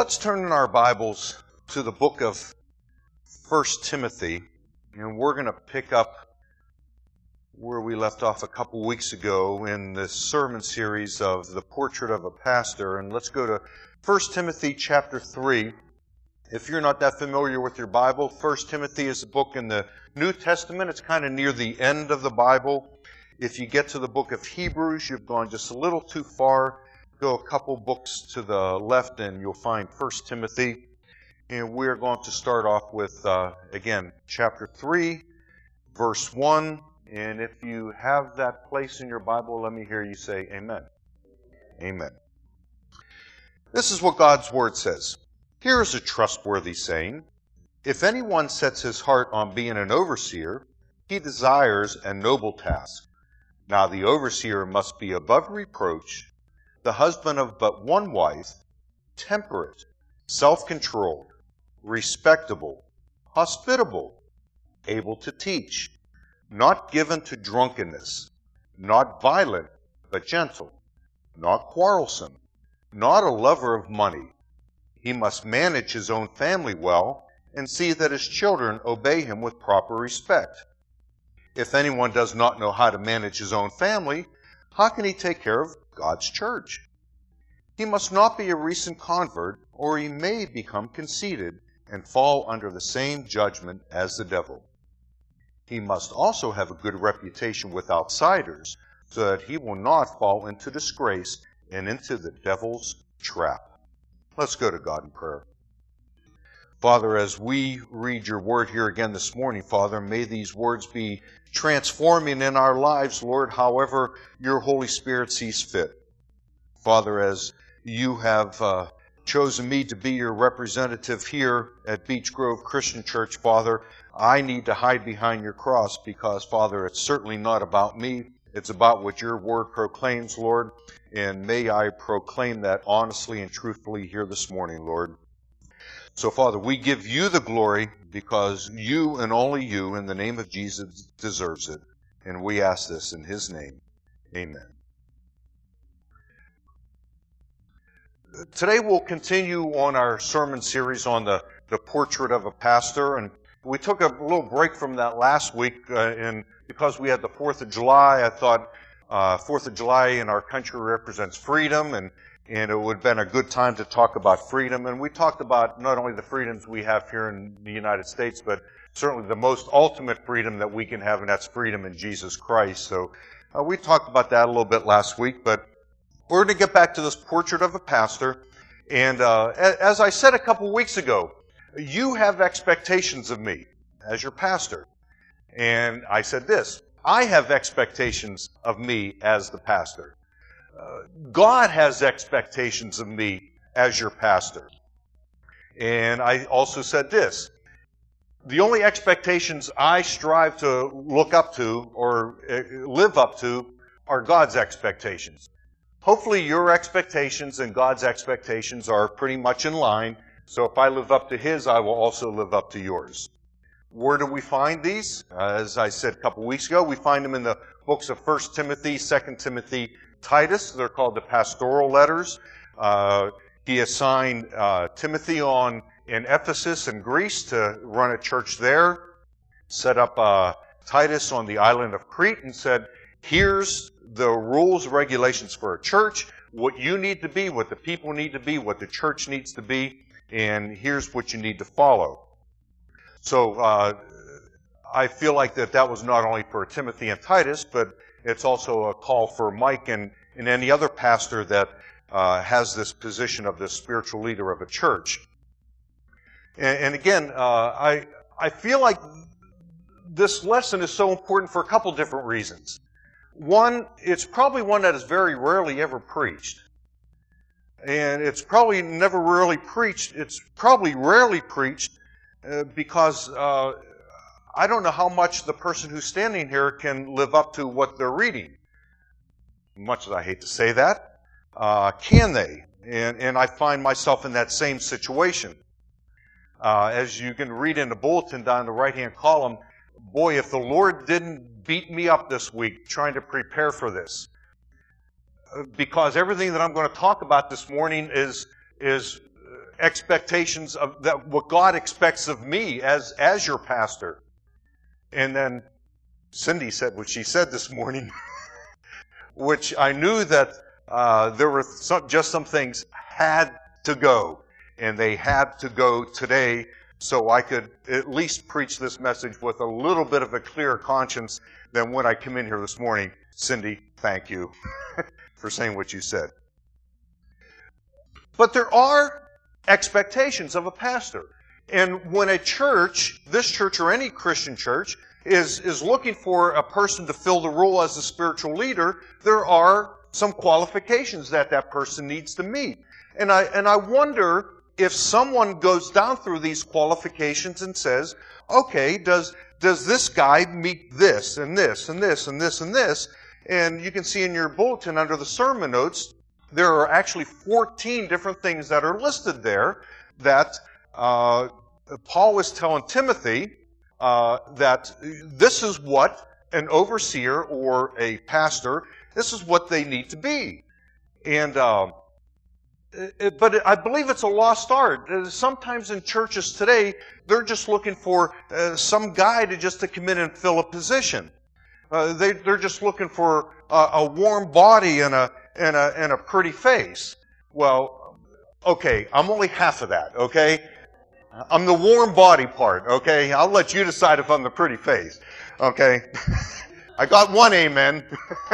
Let's turn in our Bibles to the book of 1 Timothy, and we're going to pick up where we left off a couple weeks ago in this sermon series of the Portrait of a Pastor. And let's go to 1 Timothy chapter 3. If you're not that familiar with your Bible, 1 Timothy is a book in the New Testament. It's kind of near the end of the Bible. If you get to the book of Hebrews, you've gone just a little too far. Go a couple books to the left and you'll find 1 Timothy. And we're going to start off with, again, chapter 3, verse 1. And if you have that place in your Bible, let me hear you say amen. Amen. This is what God's Word says. Here is a trustworthy saying. If anyone sets his heart on being an overseer, he desires a noble task. Now the overseer must be above reproach, the husband of but one wife, temperate, self-controlled, respectable, hospitable, able to teach, not given to drunkenness, not violent, but gentle, not quarrelsome, not a lover of money. He must manage his own family well and see that his children obey him with proper respect. If anyone does not know how to manage his own family, how can he take care of God's church? He must not be a recent convert, or he may become conceited and fall under the same judgment as the devil. He must also have a good reputation with outsiders, so that he will not fall into disgrace and into the devil's trap. Let's go to God in prayer. Father, as we read your word here again this morning, Father, may these words be transforming in our lives, Lord, however your Holy Spirit sees fit. Father, as you have chosen me to be your representative here at Beech Grove Christian Church, Father, I need to hide behind your cross because, Father, it's certainly not about me. It's about what your word proclaims, Lord, and may I proclaim that honestly and truthfully here this morning, Lord. So, Father, we give you the glory because you and only you, in the name of Jesus, deserves it. And we ask this in his name. Amen. Today we'll continue on our sermon series on the Portrait of a Pastor. And we took a little break from that last week, and because we had the 4th of July, I thought 4th of July in our country represents freedom, and it would have been a good time to talk about freedom. And we talked about not only the freedoms we have here in the United States, but certainly the most ultimate freedom that we can have, and that's freedom in Jesus Christ. So we talked about that a little bit last week, but we're going to get back to this Portrait of a Pastor. And as I said a couple weeks ago, you have expectations of me as your pastor. And I said this, I have expectations of me as the pastor. God has expectations of me as your pastor. And I also said this, the only expectations I strive to look up to or live up to are God's expectations. Hopefully your expectations and God's expectations are pretty much in line, so if I live up to his, I will also live up to yours. Where do we find these? As I said a couple weeks ago, we find them in the books of 1 Timothy, 2 Timothy, Titus. They're called the pastoral letters. He assigned Timothy in Ephesus and Greece to run a church there, set up Titus on the island of Crete and said, here's the rules, regulations for a church, what you need to be, what the people need to be, what the church needs to be, and here's what you need to follow. So I feel like that was not only for Timothy and Titus, but it's also a call for Mike and any other pastor that has this position of the spiritual leader of a church. And again, I feel like this lesson is so important for a couple different reasons. One, it's probably one that is very rarely ever preached. And it's probably never really preached. It's probably rarely preached because I don't know how much the person who's standing here can live up to what they're reading. Much as I hate to say that, can they? And I find myself in that same situation. As you can read in the bulletin down the right-hand column, boy, if the Lord didn't beat me up this week trying to prepare for this, because everything that I'm going to talk about this morning is expectations of that, what God expects of me as your pastor. And then Cindy said what she said this morning, which I knew that there were just some things had to go, and they had to go today, so I could at least preach this message with a little bit of a clearer conscience than when I come in here this morning. Cindy, thank you for saying what you said. But there are expectations of a pastor. And when a church, this church or any Christian church, is looking for a person to fill the role as a spiritual leader, there are some qualifications that person needs to meet. And I wonder if someone goes down through these qualifications and says, okay, does this guy meet this and this and this and this and this? And you can see in your bulletin under the sermon notes, there are actually 14 different things that are listed there that Paul is telling Timothy that this is what an overseer or a pastor, this is what they need to be. And but I believe it's a lost art. Sometimes in churches today, they're just looking for some guy to come in and fill a position. They're just looking for a warm body and a pretty face. Well, okay, I'm only half of that, okay? I'm the warm body part, okay? I'll let you decide if I'm the pretty face, okay? I got one amen.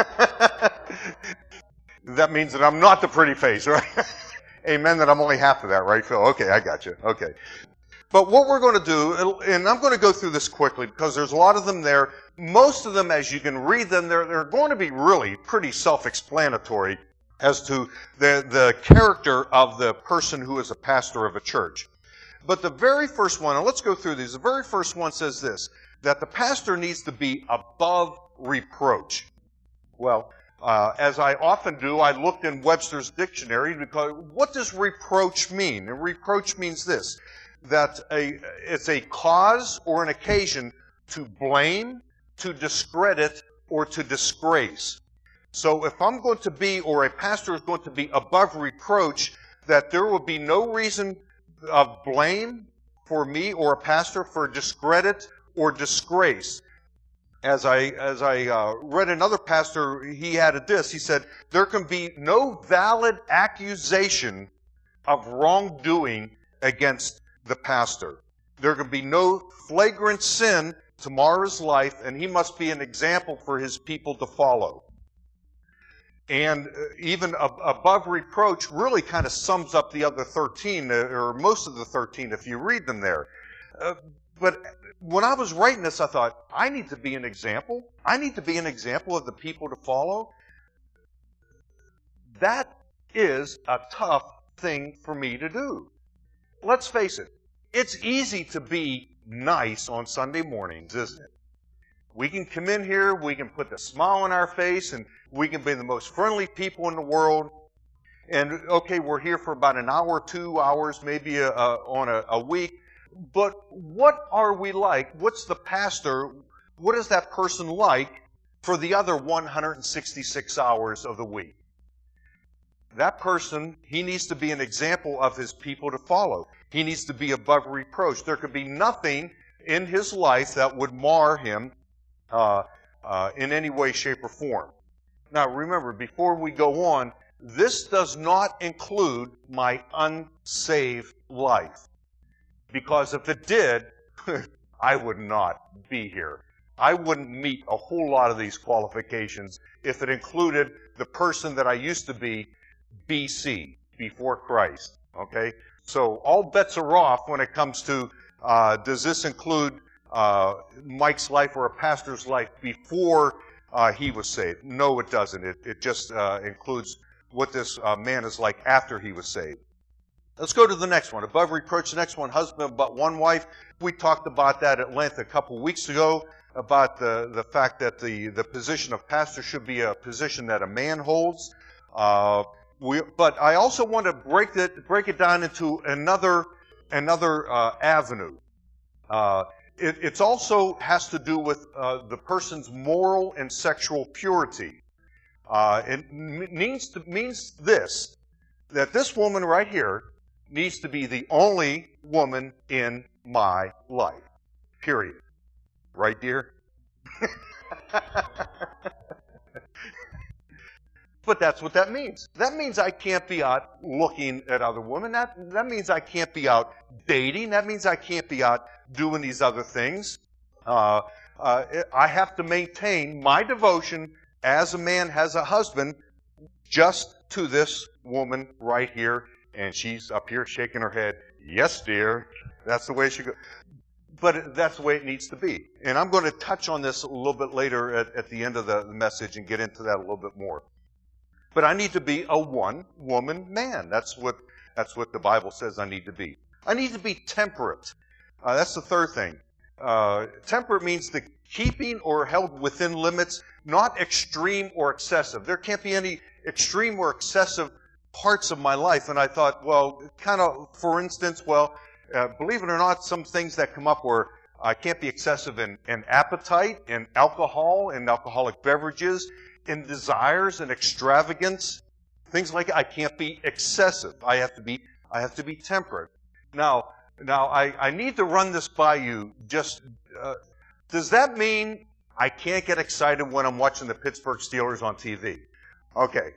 That means that I'm not the pretty face, right? Amen, that I'm only half of that, right, Phil? Okay, I got you. Okay. But what we're going to do, and I'm going to go through this quickly because there's a lot of them there. Most of them, as you can read them, they're going to be really pretty self-explanatory as to the character of the person who is a pastor of a church. But the very first one, and let's go through these, the very first one says this, that the pastor needs to be above reproach. Well, as I often do, I looked in Webster's dictionary because what does reproach mean? And reproach means this, that it's a cause or an occasion to blame, to discredit, or to disgrace. So if I'm going to be, or a pastor is going to be above reproach, that there will be no reason of blame for me or a pastor for discredit or disgrace. As I read another pastor, he had this. He said, there can be no valid accusation of wrongdoing against the pastor. There can be no flagrant sin to mar his life, and he must be an example for his people to follow. And even above reproach really kind of sums up the other 13, or most of the 13 if you read them there. But when I was writing this, I thought, I need to be an example. I need to be an example of the people to follow. That is a tough thing for me to do. Let's face it. It's easy to be nice on Sunday mornings, isn't it? We can come in here, we can put the smile on our face, and we can be the most friendly people in the world. And, okay, we're here for about an hour, 2 hours, maybe on a week. But what are we like? What's the pastor, what is that person like for the other 166 hours of the week? That person, he needs to be an example of his people to follow. He needs to be above reproach. There could be nothing in his life that would mar him in any way, shape, or form. Now remember, before we go on, this does not include my unsaved life. Because if it did, I would not be here. I wouldn't meet a whole lot of these qualifications if it included the person that I used to be BC, before Christ. Okay? So all bets are off when it comes to, does this include Mike's life or a pastor's life before he was saved? No, it doesn't. It just includes what this man is like after he was saved. Let's go to the next one. Above reproach, the next one, husband but one wife. We talked about that at length a couple weeks ago, about the fact that the position of pastor should be a position that a man holds. But I also want to break it down into another avenue. It also has to do with the person's moral and sexual purity. It means this, that this woman right here needs to be the only woman in my life. Period. Right, dear? But that's what that means. That means I can't be out looking at other women. That means I can't be out dating. That means I can't be out doing these other things. I have to maintain my devotion as a man has a husband just to this woman right here. And she's up here shaking her head. Yes, dear. That's the way she goes. But that's the way it needs to be. And I'm going to touch on this a little bit later at the end of the message and get into that a little bit more. But I need to be a one-woman man. That's what the Bible says I need to be. I need to be temperate. That's the third thing. Temperate means the keeping or held within limits, not extreme or excessive. There can't be any extreme or excessive parts of my life. And I thought, well, kind of, for instance, believe it or not, some things that come up where I can't be excessive in appetite, in alcohol, in alcoholic beverages, in desires and extravagance, things like that. I can't be excessive. I have to be temperate. Now I need to run this by you. Does that mean I can't get excited when I'm watching the Pittsburgh Steelers on TV? Okay.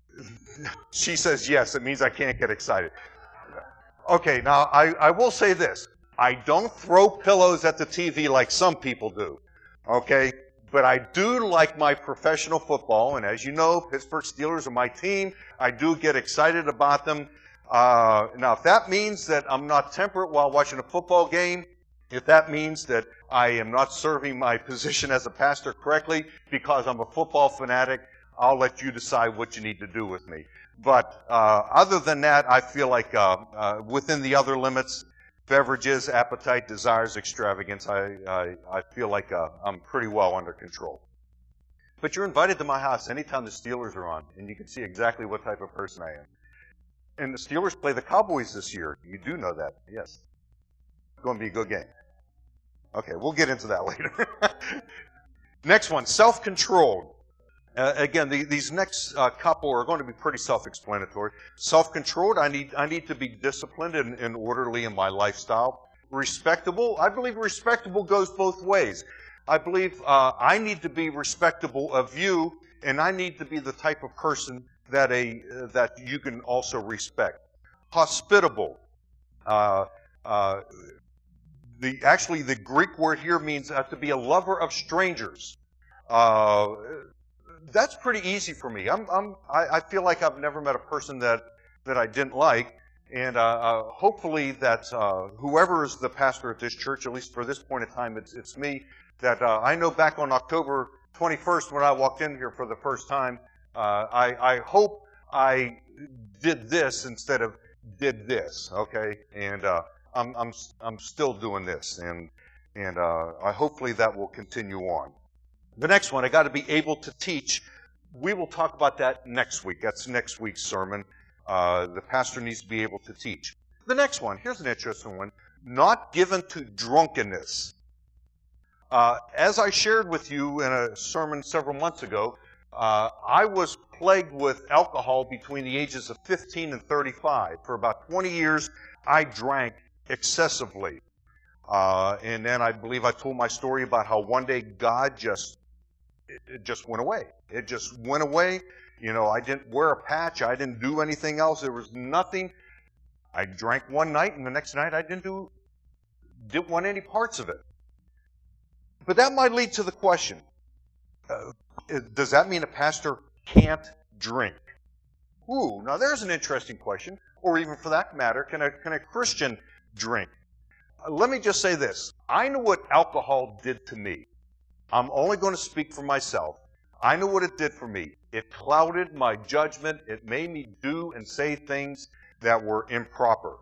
She says yes. It means I can't get excited. Okay, now I will say this. I don't throw pillows at the TV like some people do. Okay? But I do like my professional football, and as you know, Pittsburgh Steelers are my team. I do get excited about them. Now, if that means that I'm not temperate while watching a football game, if that means that I am not serving my position as a pastor correctly because I'm a football fanatic, I'll let you decide what you need to do with me. But other than that, I feel like within the other limits, beverages, appetite, desires, extravagance, I feel like I'm pretty well under control. But you're invited to my house anytime the Steelers are on, and you can see exactly what type of person I am. And the Steelers play the Cowboys this year. You do know that, yes. It's going to be a good game. Okay, we'll get into that later. Next one, self-controlled. Again, these next couple are going to be pretty self-explanatory. Self-controlled, I need to be disciplined and orderly in my lifestyle. Respectable, I believe respectable goes both ways. I believe I need to be respectable of you, and I need to be the type of person that you can also respect. Hospitable. The Greek word here means to be a lover of strangers. That's pretty easy for me. I feel like I've never met a person that I didn't like, and hopefully that whoever is the pastor at this church, at least for this point in time, it's me. That I know back on October 21st when I walked in here for the first time, I hope I did this instead of did this. Okay, and I'm still doing this, and hopefully that will continue on. The next one, I got to be able to teach. We will talk about that next week. That's next week's sermon. The pastor needs to be able to teach. The next one, here's an interesting one. Not given to drunkenness. As I shared with you in a sermon several months ago, I was plagued with alcohol between the ages of 15 and 35. For about 20 years, I drank excessively. And then I believe I told my story about how one day God just went away. It just went away. You know, I didn't wear a patch. I didn't do anything else. There was nothing. I drank one night, and the next night I didn't want any parts of it. But that might lead to the question, does that mean a pastor can't drink? Ooh, now there's an interesting question. Or even for that matter, can a Christian drink? Let me just say this. I know what alcohol did to me. I'm only going to speak for myself. I know what it did for me. It clouded my judgment. It made me do and say things that were improper.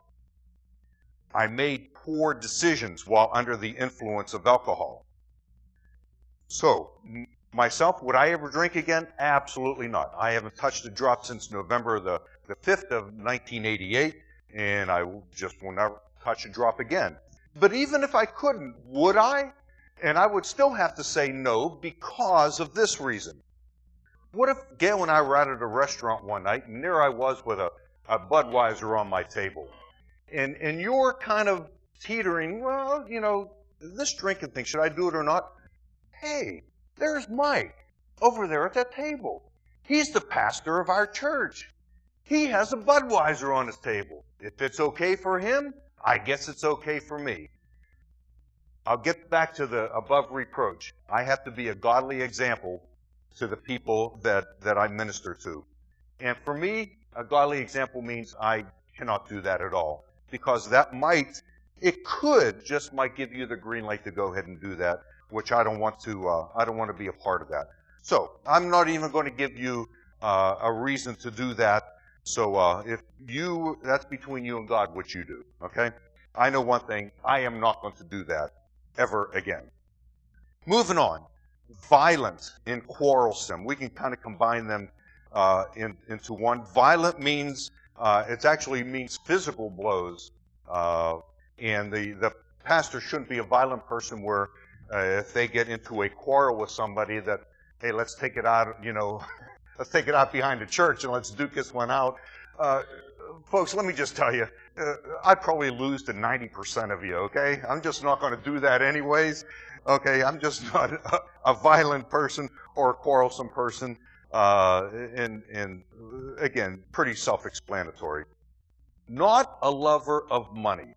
I made poor decisions while under the influence of alcohol. So, myself, would I ever drink again? Absolutely not. I haven't touched a drop since November the 5th of 1988, and I just will never touch a drop again. But even if I couldn't, would I? And I would still have to say no because of this reason. What if Gail and I were out at a restaurant one night, and there I was with a Budweiser on my table? and you're kind of teetering, well, this drinking thing, should I do it or not? Hey, there's Mike over there at that table. He's the pastor of our church. He has a Budweiser on his table. If it's okay for him, I guess it's okay for me. I'll get back to the above reproach. I have to be a godly example to the people that I minister to. And for me, a godly example means I cannot do that at all. Because that might give you the green light to go ahead and do that, which I don't want to be a part of that. So, I'm not even going to give you a reason to do that. So, that's between you and God what you do, okay? I know one thing, I am not going to do that ever again. Moving on, violent and quarrelsome. We can kind of combine them into one. Violent means, it actually means physical blows. And the pastor shouldn't be a violent person where if they get into a quarrel with somebody that, hey, let's take it out, let's take it out behind the church and let's duke this one out. Folks, let me just tell you, I'd probably lose to 90% of you, okay? I'm just not going to do that anyways, okay? I'm just not a violent person or a quarrelsome person. And again, pretty self-explanatory. Not a lover of money.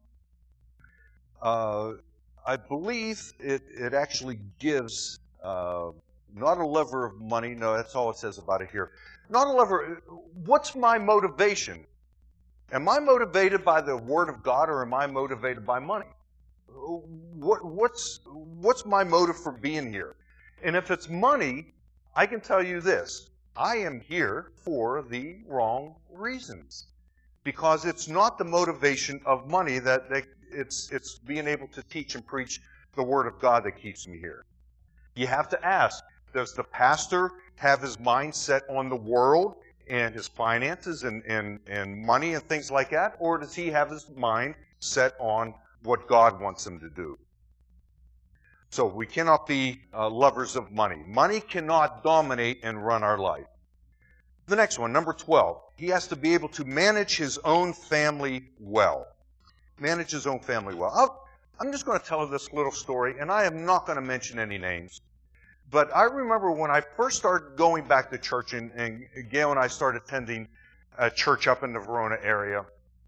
I believe it actually gives, not a lover of money. No, that's all it says about it here. Not a lover. What's my motivation? Am I motivated by the Word of God or am I motivated by money? What's my motive for being here? And if it's money, I can tell you this. I am here for the wrong reasons. Because it's not the motivation of money it's being able to teach and preach the Word of God that keeps me here. You have to ask, does the pastor have his mind set on the world and his finances and money and things like that? Or does he have his mind set on what God wants him to do? So we cannot be lovers of money. Money cannot dominate and run our life. The next one, number 12. He has to be able to manage his own family well. Manage his own family well. I'm just going to tell this little story, and I am not going to mention any names. But I remember when I first started going back to church, and Gail and I started attending a church up in the Verona area,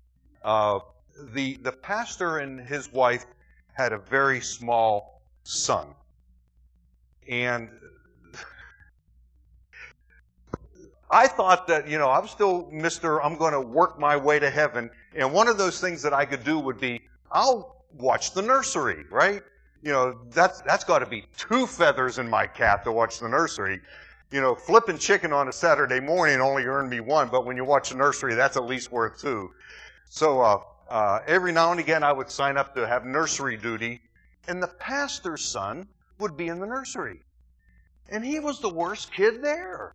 the pastor and his wife had a very small son. And I thought that, I'm still I'm going to work my way to heaven. And one of those things that I could do would be, I'll watch the nursery, right? That's got to be 2 feathers in my cap to watch the nursery. Flipping chicken on a Saturday morning only earned me 1, but when you watch the nursery, that's at least worth 2. So every now and again, I would sign up to have nursery duty, and the pastor's son would be in the nursery. And he was the worst kid there.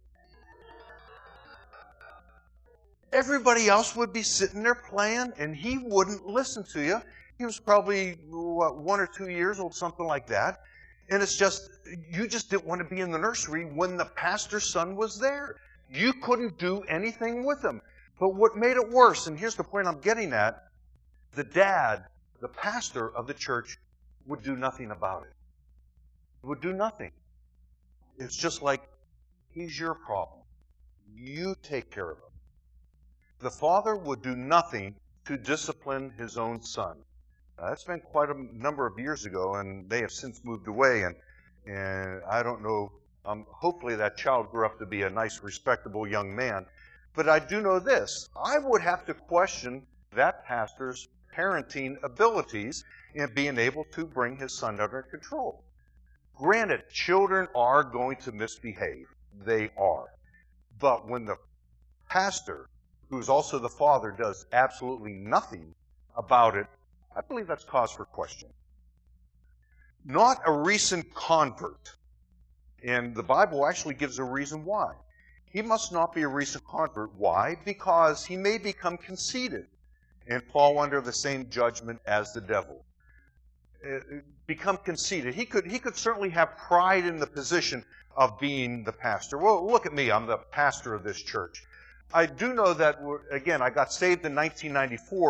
Everybody else would be sitting there playing, and he wouldn't listen to you. He was probably, 1 or 2 years old, something like that. And it's just, you just didn't want to be in the nursery when the pastor's son was there. You couldn't do anything with him. But what made it worse, and here's the point I'm getting at, the dad, the pastor of the church, would do nothing about it. Would do nothing. It's just like, he's your problem. You take care of him. The father would do nothing to discipline his own son. That's been quite a number of years ago, and they have since moved away, and I don't know, hopefully that child grew up to be a nice, respectable young man. But I do know this, I would have to question that pastor's parenting abilities in being able to bring his son under control. Granted, children are going to misbehave. They are. But when the pastor, who's also the father, does absolutely nothing about it, I believe that's cause for question. Not a recent convert. And the Bible actually gives a reason why. He must not be a recent convert. Why? Because he may become conceited and fall under the same judgment as the devil. Become conceited. He could certainly have pride in the position of being the pastor. Well, look at me. I'm the pastor of this church. I do know that, again, I got saved in 1994,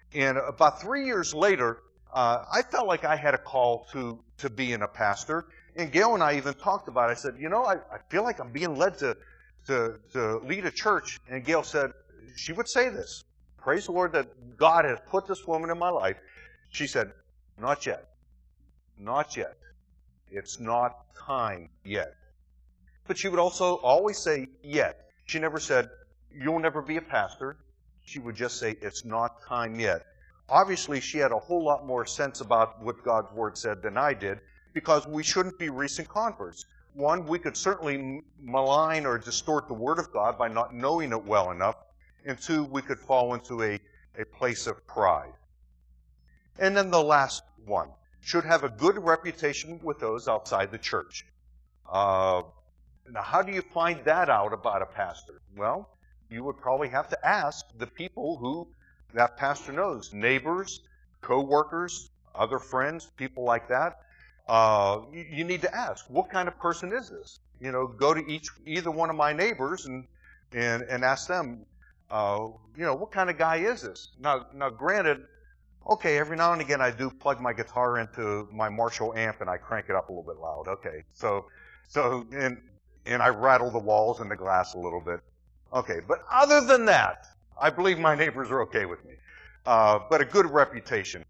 And about 3 years later, I felt like I had a call to being a pastor. And Gail and I even talked about it. I said, I feel like I'm being led to lead a church. And Gail said, she would say this, praise the Lord that God has put this woman in my life. She said, not yet. Not yet. It's not time yet. But she would also always say, yet. She never said, you'll never be a pastor. She would just say, it's not time yet. Obviously, she had a whole lot more sense about what God's Word said than I did, because we shouldn't be recent converts. One, we could certainly malign or distort the Word of God by not knowing it well enough. And two, we could fall into a place of pride. And then the last one, should have a good reputation with those outside the church. Now, how do you find that out about a pastor? Well, you would probably have to ask the people who that pastor knows, neighbors, co-workers, other friends, people like that. You need to ask, what kind of person is this? Go to either one of my neighbors and ask them, what kind of guy is this? Now, granted, okay, every now and again I do plug my guitar into my Marshall amp and I crank it up a little bit loud. Okay, so and I rattle the walls and the glass a little bit. Okay, but other than that, I believe my neighbors are okay with me. But a good reputation.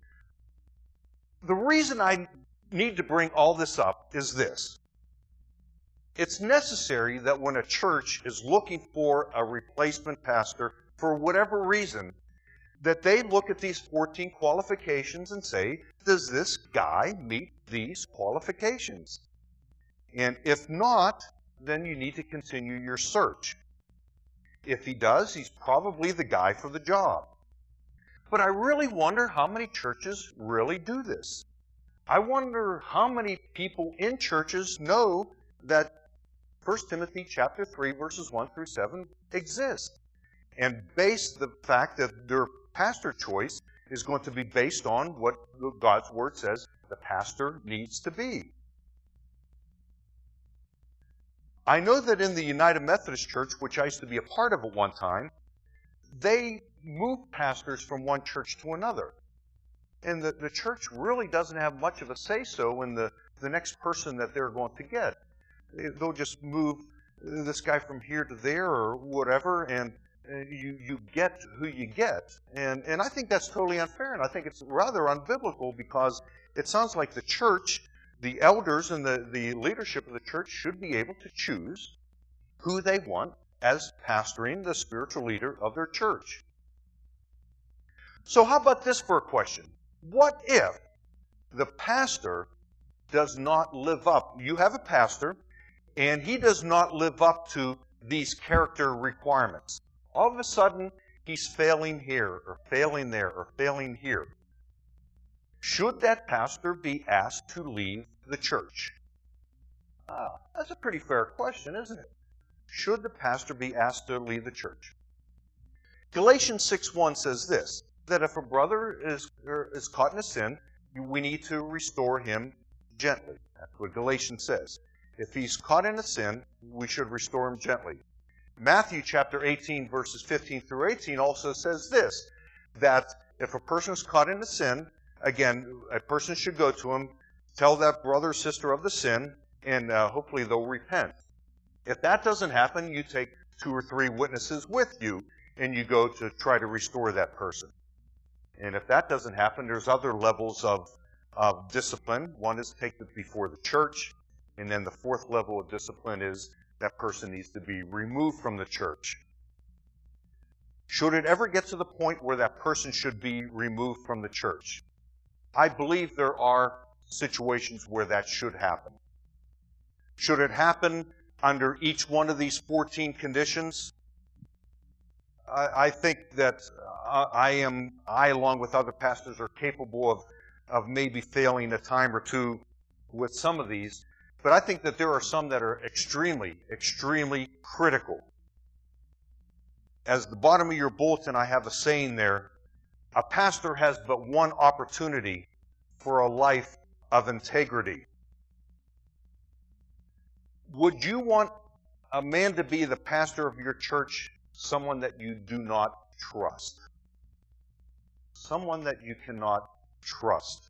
The reason I need to bring all this up is this. It's necessary that when a church is looking for a replacement pastor, for whatever reason, that they look at these 14 qualifications and say, does this guy meet these qualifications? And if not, then you need to continue your search. If he does, he's probably the guy for the job. But I really wonder how many churches really do this. I wonder how many people in churches know that 1 Timothy chapter 3, verses 1 through 7 exist, and base the fact that their pastor choice is going to be based on what God's Word says the pastor needs to be. I know that in the United Methodist Church, which I used to be a part of at one time, they move pastors from one church to another. And the church really doesn't have much of a say-so in the next person that they're going to get. They'll just move this guy from here to there or whatever, and you get who you get. And I think that's totally unfair, and I think it's rather unbiblical, because it sounds like the church, the elders and the leadership of the church should be able to choose who they want as pastoring the spiritual leader of their church. So how about this for a question? What if the pastor does not live up? You have a pastor, and he does not live up to these character requirements. All of a sudden, he's failing here, or failing there, or failing here. Should that pastor be asked to leave the church? That's a pretty fair question, isn't it? Should the pastor be asked to leave the church? Galatians 6:1 says this, that if a brother is caught in a sin, we need to restore him gently. That's what Galatians says. If he's caught in a sin, we should restore him gently. Matthew chapter 18, verses 15 through 18 also says this, that if a person is caught in a sin, again, a person should go to him, tell that brother or sister of the sin, and hopefully they'll repent. If that doesn't happen, you take 2 or 3 witnesses with you, and you go to try to restore that person. And if that doesn't happen, there's other levels of discipline. One is take it before the church, and then the 4th level of discipline is that person needs to be removed from the church. Should it ever get to the point where that person should be removed from the church? I believe there are situations where that should happen. Should it happen under each one of these 14 conditions? I think that I, along with other pastors, are capable of maybe failing a time or two with some of these. But I think that there are some that are extremely, extremely critical. As the bottom of your bulletin, I have a saying there, a pastor has but one opportunity for a life of integrity. Would you want a man to be the pastor of your church, someone that you do not trust? someone that you cannot trust.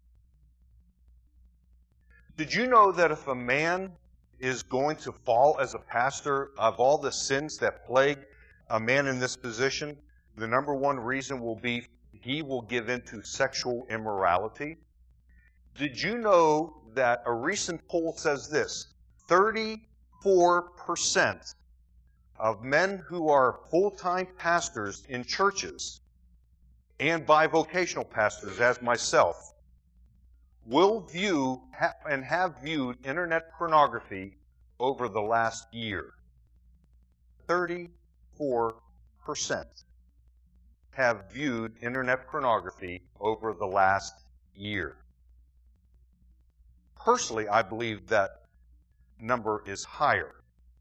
Did you know that if a man is going to fall as a pastor, of all the sins that plague a man in this position, the number one reason will be he will give into sexual immorality? Did you know that a recent poll says this? 34% of men who are full-time pastors in churches and bivocational pastors, as myself, will view and have viewed internet pornography over the last year. 34% have viewed internet pornography over the last year. Personally, I believe that number is higher.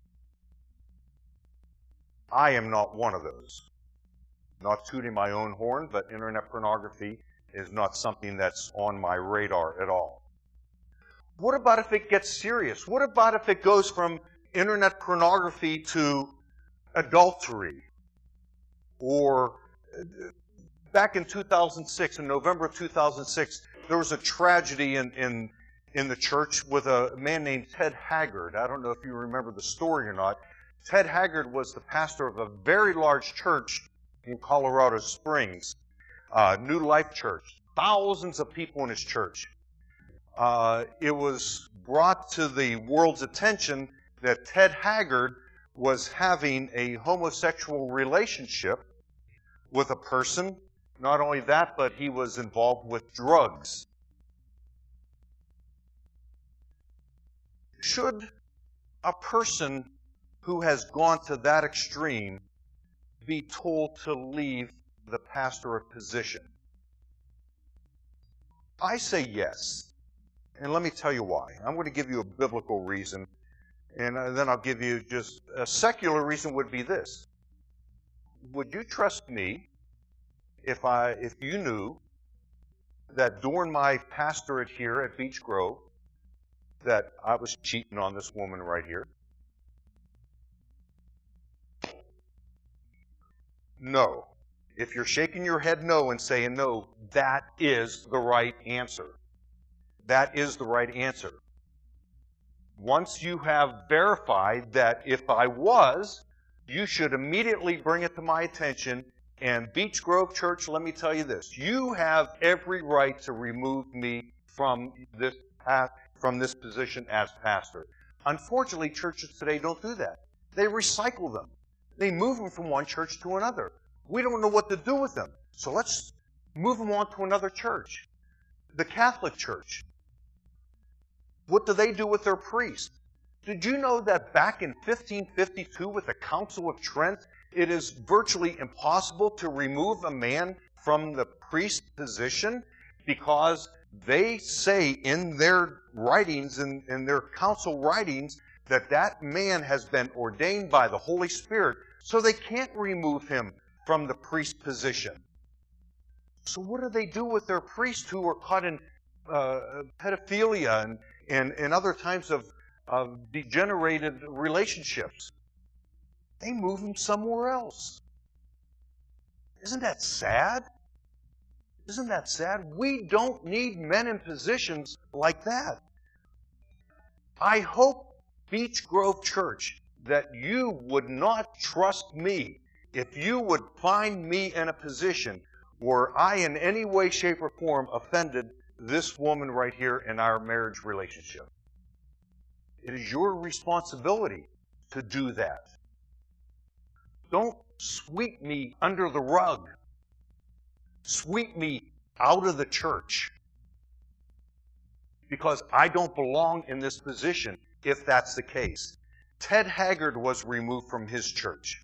I am not one of those. Not tooting my own horn, but internet pornography is not something that's on my radar at all. What about if it gets serious? What about if it goes from internet pornography to adultery? Or back in 2006, in November of 2006, there was a tragedy in the church with a man named Ted Haggard. I don't know if you remember the story or not. Ted Haggard was the pastor of a very large church in Colorado Springs, New Life Church. Thousands of people in his church. It was brought to the world's attention that Ted Haggard was having a homosexual relationship with a person. Not only that, but he was involved with drugs. Should a person who has gone to that extreme be told to leave the pastorate position? I say yes. And let me tell you why. I'm going to give you a biblical reason, and then I'll give you just a secular reason would be this. Would you trust me if you knew that during my pastorate here at Beech Grove that I was cheating on this woman right here? No. If you're shaking your head no and saying no, that is the right answer. That is the right answer. Once you have verified that if I was, you should immediately bring it to my attention. And Beech Grove Church, let me tell you this. You have every right to remove me from this position as pastor. Unfortunately, churches today don't do that. They recycle them. They move them from one church to another. We don't know what to do with them. So let's move them on to another church. The Catholic Church. What do they do with their priests? Did you know that back in 1552 with the Council of Trent, it is virtually impossible to remove a man from the priest position because they say in their writings, in their council writings, that that man has been ordained by the Holy Spirit, so they can't remove him from the priest position. So what do they do with their priests who are caught in pedophilia and other types of degenerated relationships? They move them somewhere else. Isn't that sad? Isn't that sad? We don't need men in positions like that. I hope, Beech Grove Church, that you would not trust me if you would find me in a position where I in any way, shape, or form offended this woman right here in our marriage relationship. It is your responsibility to do that. Don't sweep me under the rug. Sweep me out of the church. Because I don't belong in this position if that's the case. Ted Haggard was removed from his church.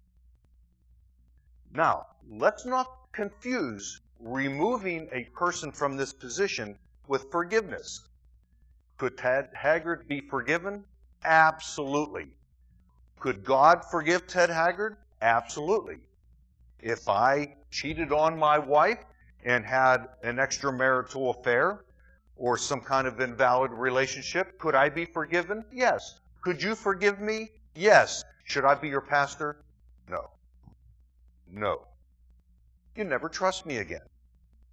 Now, let's not confuse removing a person from this position with forgiveness. Could Ted Haggard be forgiven? Absolutely. Could God forgive Ted Haggard? Absolutely. If I cheated on my wife and had an extramarital affair or some kind of invalid relationship, could I be forgiven? Yes. Could you forgive me? Yes. Should I be your pastor? No. No. You never trust me again.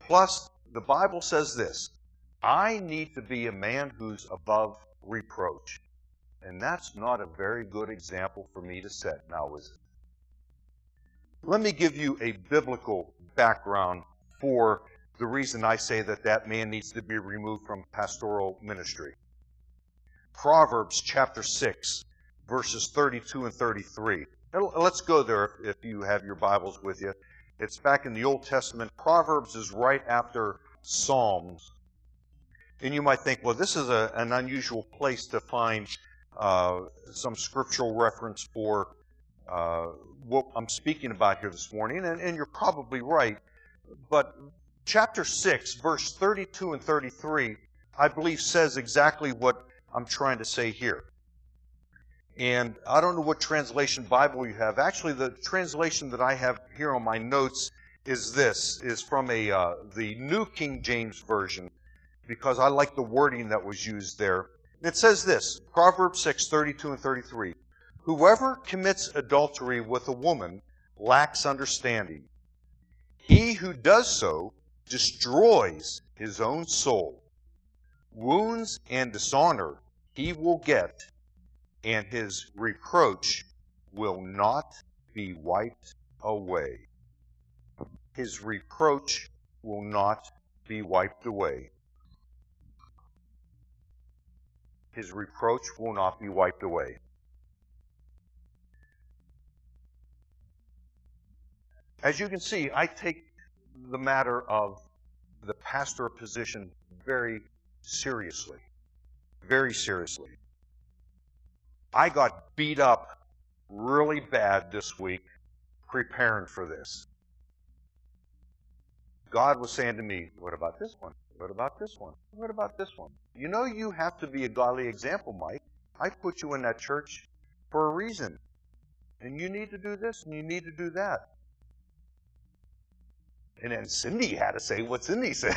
Plus, the Bible says this, I need to be a man who's above reproach. And that's not a very good example for me to set, now is it? Let me give you a biblical background for the reason I say that that man needs to be removed from pastoral ministry. Proverbs chapter 6, verses 32 and 33. Let's go there if you have your Bibles with you. It's back in the Old Testament. Proverbs is right after Psalms. And you might think, well, this is an unusual place to find some scriptural reference for what I'm speaking about here this morning, and you're probably right. But chapter 6, verse 32 and 33, I believe says exactly what I'm trying to say here. And I don't know what translation Bible you have. Actually, the translation that I have here on my notes is from the New King James Version, because I like the wording that was used there. And it says this, Proverbs 6, 32 and 33. Whoever commits adultery with a woman lacks understanding. He who does so destroys his own soul. Wounds and dishonor he will get, and his reproach will not be wiped away. His reproach will not be wiped away. His reproach will not be wiped away. As you can see, I take the matter of the pastor position very seriously. Very seriously. I got beat up really bad this week preparing for this. God was saying to me, what about this one? What about this one? What about this one? You know, you have to be a godly example, Mike. I put you in that church for a reason. And you need to do this and you need to do that. And then Cindy had to say what Cindy said.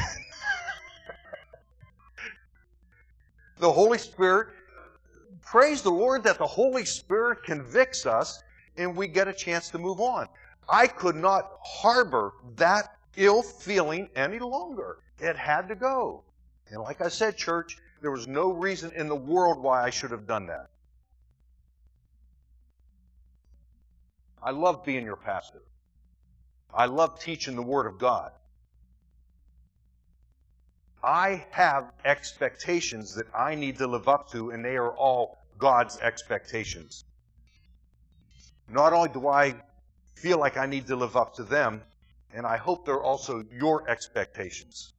The Holy Spirit, praise the Lord that the Holy Spirit convicts us and we get a chance to move on. I could not harbor that ill feeling any longer. It had to go. And like I said, church, there was no reason in the world why I should have done that. I love being your pastor. I love teaching the Word of God. I have expectations that I need to live up to, and they are all God's expectations. Not only do I feel like I need to live up to them, and I hope they're also your expectations.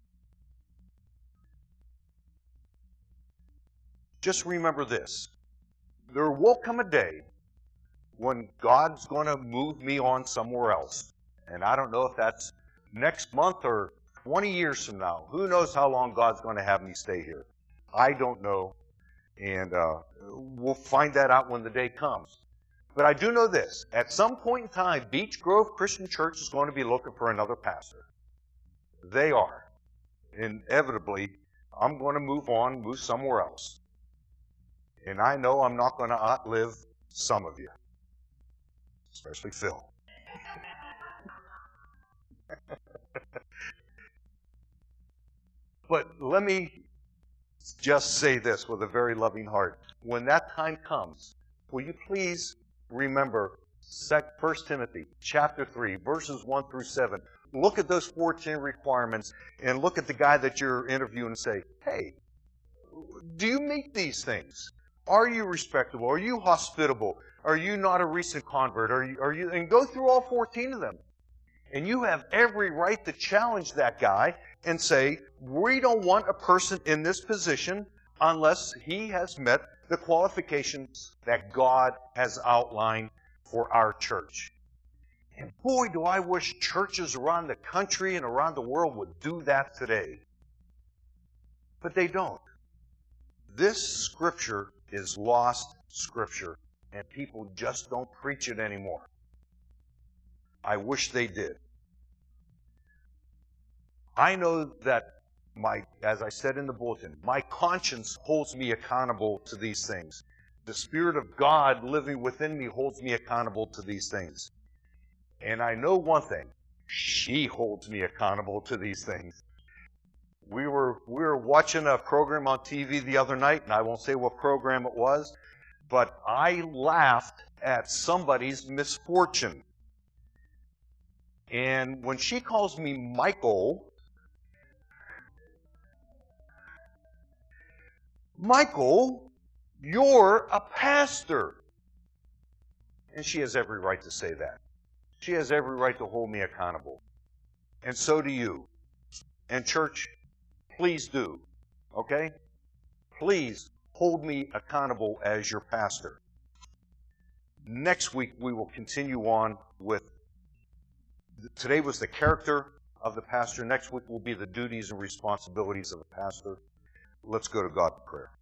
Just remember this. There will come a day when God's going to move me on somewhere else. And I don't know if that's next month or 20 years from now. Who knows how long God's going to have me stay here? I don't know. And we'll find that out when the day comes. But I do know this. At some point in time, Beech Grove Christian Church is going to be looking for another pastor. They are. Inevitably, I'm going to move on, move somewhere else. And I know I'm not going to outlive some of you. Especially Phil. But let me just say this with a very loving heart. When that time comes, will you please remember 1 Timothy chapter 3, verses 1 through 7. Look at those 14 requirements and look at the guy that you're interviewing and say, hey, do you meet these things? Are you respectable? Are you hospitable? Are you not a recent convert? Are you? And go through all 14 of them. And you have every right to challenge that guy and say, we don't want a person in this position unless he has met the qualifications that God has outlined for our church. And boy, do I wish churches around the country and around the world would do that today. But they don't. This scripture is lost scripture, and people just don't preach it anymore. I wish they did. I know that as I said in the bulletin, my conscience holds me accountable to these things. The Spirit of God living within me holds me accountable to these things. And I know one thing. She holds me accountable to these things. We were watching a program on TV the other night, and I won't say what program it was, but I laughed at somebody's misfortune. And when she calls me Michael, you're a pastor. And she has every right to say that. She has every right to hold me accountable. And so do you. And church, please do. Okay? Please hold me accountable as your pastor. Next week we will continue on with, today was the character of the pastor. Next week will be the duties and responsibilities of the pastor. Let's go to God in prayer.